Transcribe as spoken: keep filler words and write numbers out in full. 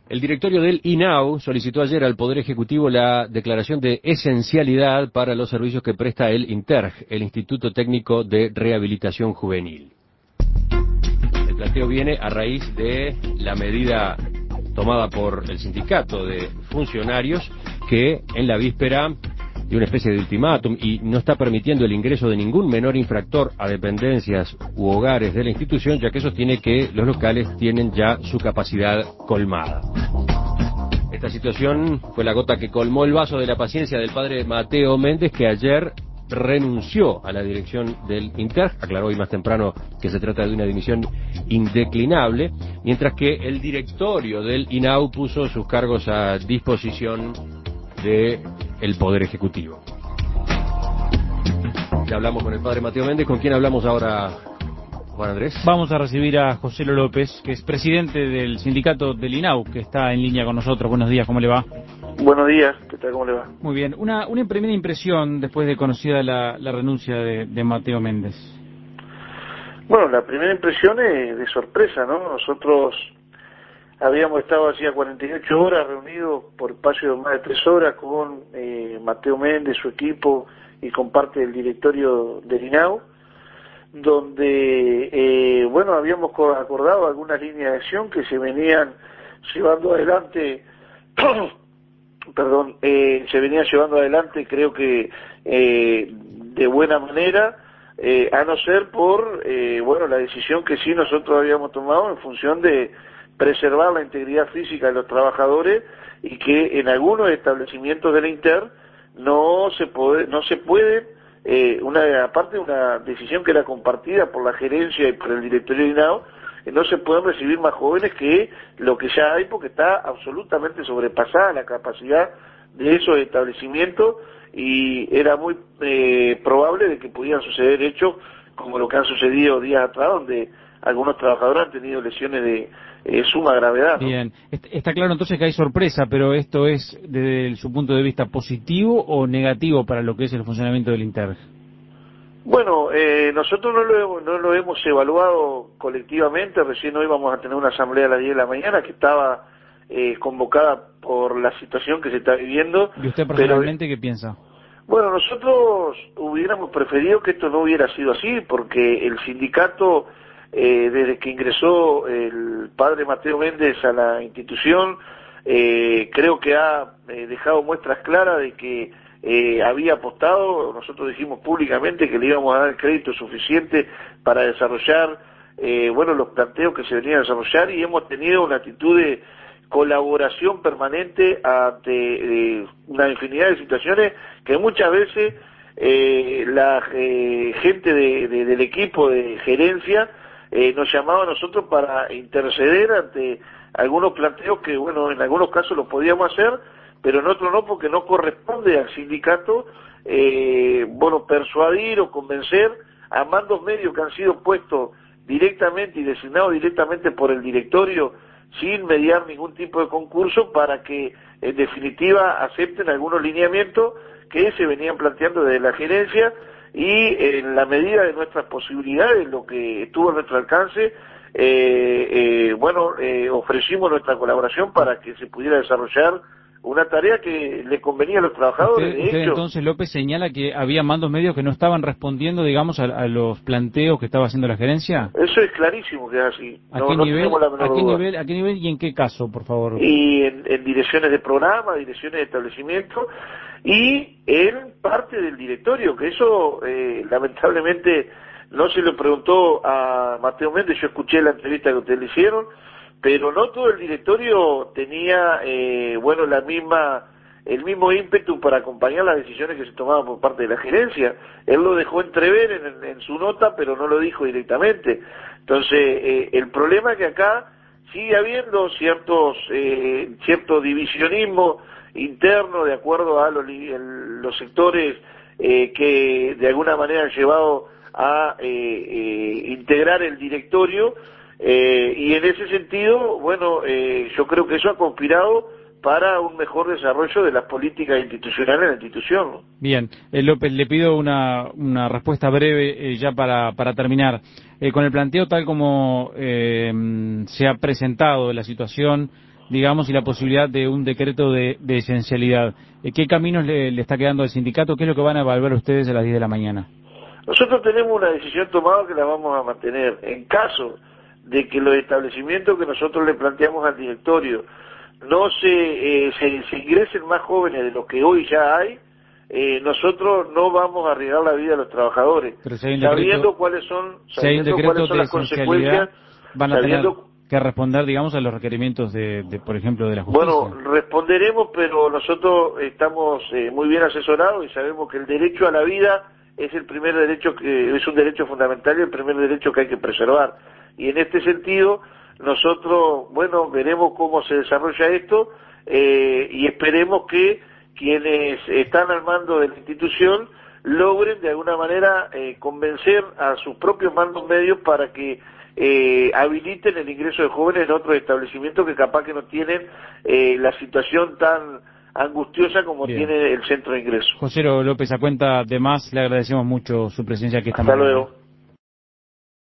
El directorio del I N A U solicitó ayer al Poder Ejecutivo la declaración de esencialidad para los servicios que presta el INTERJ, el Instituto Técnico de Rehabilitación Juvenil. El planteo viene a raíz de la medida tomada por el sindicato de funcionarios que en la víspera de una especie de ultimátum y no está permitiendo el ingreso de ningún menor infractor a dependencias u hogares de la institución, ya que sostiene que los locales tienen ya su capacidad colmada. Esta situación fue la gota que colmó el vaso de la paciencia del padre Mateo Méndez, que ayer renunció a la dirección del INTERJ, aclaró hoy más temprano que se trata de una dimisión indeclinable, mientras que el directorio del I N A U puso sus cargos a disposición de el Poder Ejecutivo. Ya hablamos con el padre Mateo Méndez. ¿Con quién hablamos ahora, Juan Andrés? Vamos a recibir a José Lo López, que es presidente del sindicato del I N A U, que está en línea con nosotros. Buenos días, ¿cómo le va? Buenos días, ¿qué tal? ¿Cómo le va? Muy bien. Una, una primera impresión después de conocida la, la renuncia de, de Mateo Méndez. Bueno, la primera impresión es de sorpresa, ¿no? Nosotros habíamos estado hacía cuarenta y ocho horas reunidos por espacio de más de tres horas con eh, Mateo Méndez, su equipo y con parte del directorio del I N A U, donde, eh, bueno, habíamos acordado algunas líneas de acción que se venían llevando adelante, perdón, eh, se venían llevando adelante, creo que eh, de buena manera, eh, a no ser por, eh, bueno, la decisión que sí nosotros habíamos tomado en función de preservar la integridad física de los trabajadores y que en algunos establecimientos del INTER no se puede, no se puede, eh, una aparte de una decisión que era compartida por la gerencia y por el directorio de I N A U, eh, no se pueden recibir más jóvenes que lo que ya hay, porque está absolutamente sobrepasada la capacidad de esos establecimientos y era muy eh, probable de que pudieran suceder hechos como lo que han sucedido días atrás, donde algunos trabajadores han tenido lesiones de eh, suma gravedad, ¿no? Bien, está claro entonces que hay sorpresa, pero ¿esto es desde su punto de vista positivo o negativo para lo que es el funcionamiento del INTERJ? Bueno, eh, nosotros no lo, hemos, no lo hemos evaluado colectivamente. Recién hoy vamos a tener una asamblea a las diez de la mañana que estaba eh, convocada por la situación que se está viviendo. ¿Y usted personalmente pero, qué piensa? Bueno, nosotros hubiéramos preferido que esto no hubiera sido así, porque el sindicato, eh, desde que ingresó el padre Mateo Méndez a la institución, eh, creo que ha eh, dejado muestras claras de que eh, había apostado. Nosotros dijimos públicamente que le íbamos a dar el crédito suficiente para desarrollar, eh, bueno, los planteos que se venían a desarrollar, y hemos tenido una actitud de colaboración permanente ante eh, una infinidad de situaciones que muchas veces eh, la eh, gente de, de, del equipo de gerencia eh, nos llamaba a nosotros para interceder ante algunos planteos que, bueno, en algunos casos los podíamos hacer, pero en otros no, porque no corresponde al sindicato, eh, bueno, persuadir o convencer a mandos medios que han sido puestos directamente y designados directamente por el directorio sin mediar ningún tipo de concurso, para que en definitiva acepten algunos lineamientos que se venían planteando desde la gerencia, y en la medida de nuestras posibilidades, lo que estuvo a nuestro alcance, eh, eh, bueno, eh, ofrecimos nuestra colaboración para que se pudiera desarrollar una tarea que le convenía a los trabajadores. Usted, de usted hecho, entonces, López, señala que había mandos medios que no estaban respondiendo, digamos, a, a los planteos que estaba haciendo la gerencia. Eso es clarísimo que es así. ¿A No, qué no nivel, tenemos la menor a qué duda. nivel, a qué nivel y en qué caso, por favor? Y en, en direcciones de programa, direcciones de establecimiento y en parte del directorio, que eso eh, lamentablemente no se le preguntó a Mateo Méndez. Yo escuché la entrevista que ustedes le hicieron, pero no todo el directorio tenía, eh, bueno, la misma el mismo ímpetu para acompañar las decisiones que se tomaban por parte de la gerencia. Él lo dejó entrever en, en su nota, pero no lo dijo directamente. Entonces, eh, el problema es que acá sigue habiendo ciertos eh, cierto divisionismo interno de acuerdo a los, el, los sectores eh, que de alguna manera han llevado a eh, eh, integrar el directorio, eh, y en ese sentido, bueno, eh, yo creo que eso ha conspirado para un mejor desarrollo de las políticas institucionales en la institución, ¿no? Bien, eh, López, le pido una, una respuesta breve eh, ya para, para terminar. Eh, con el planteo tal como eh, se ha presentado la situación, digamos, y la posibilidad de un decreto de, de esencialidad. ¿Qué caminos le, le está quedando al sindicato? ¿Qué es lo que van a evaluar ustedes a las diez de la mañana? Nosotros tenemos una decisión tomada que la vamos a mantener. En caso de que los establecimientos que nosotros le planteamos al directorio no se, eh, se, se ingresen más jóvenes de los que hoy ya hay, eh, nosotros no vamos a arriesgar la vida de los trabajadores, Pero si hay un sabiendo decreto, cuáles son, si hay un sabiendo decreto cuáles son de las consecuencias, van a sabiendo... tener que responder, digamos, a los requerimientos de, de, por ejemplo, de la justicia. Bueno, responderemos, pero nosotros estamos eh, muy bien asesorados y sabemos que el derecho a la vida es el primer derecho, que es un derecho fundamental y el primer derecho que hay que preservar. Y en este sentido, nosotros, bueno, veremos cómo se desarrolla esto eh, y esperemos que quienes están al mando de la institución logren de alguna manera eh, convencer a sus propios mandos medios para que eh, habiliten el ingreso de jóvenes en otros establecimientos que capaz que no tienen eh, la situación tan angustiosa como Bien. tiene el centro de ingreso. José López, a cuenta de más, le agradecemos mucho su presencia aquí esta Hasta mañana. luego.